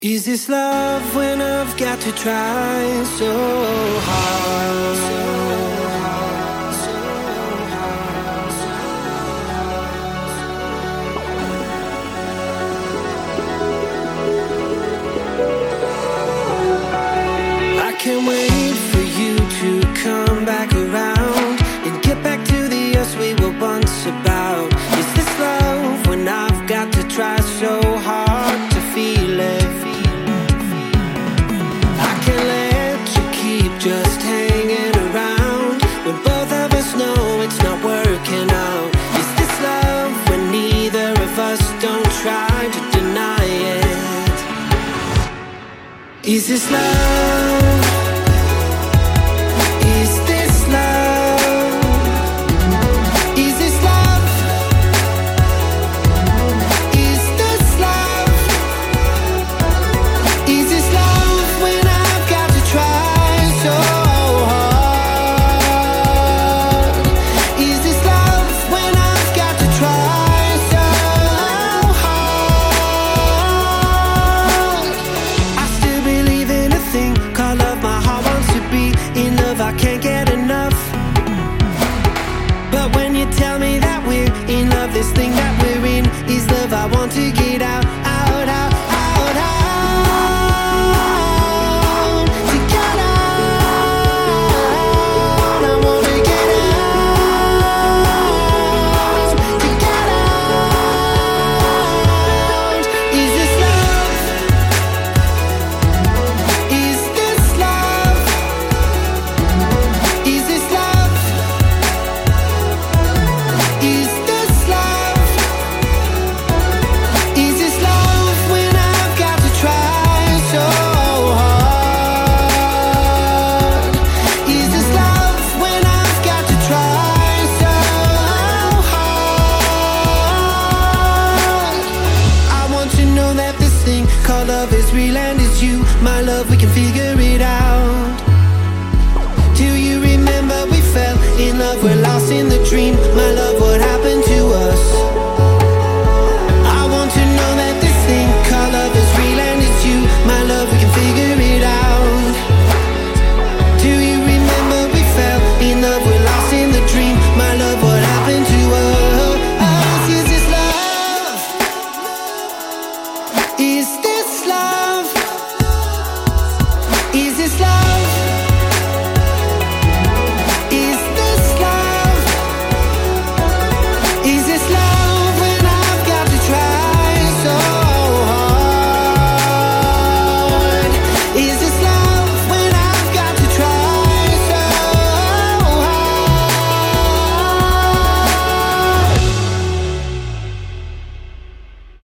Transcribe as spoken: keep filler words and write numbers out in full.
Is this love when I've got to try so hard? So hard, so hard, so hard. I can't wait for you to come back around and get back to the us we were once about. Is this love when I've got to try so hard to feel it? Just hanging around when both of us know it's not working out. Is this love when neither of us don't try to deny it? Is this love? Is this love? Is this love? Is this love? Is this love when I've got to try so hard? Is this love when I've got to try so hard? I still believe in a thing called love. My heart wants to be in love, I can't get enough. But when you tell me that we're in love, this thing that we're in is love. I want to get out, out, out, out, out. Love is real and it's you, my love, we can figure it out. Do you remember we fell in love, we're lost in the dream, my love, what happened to us?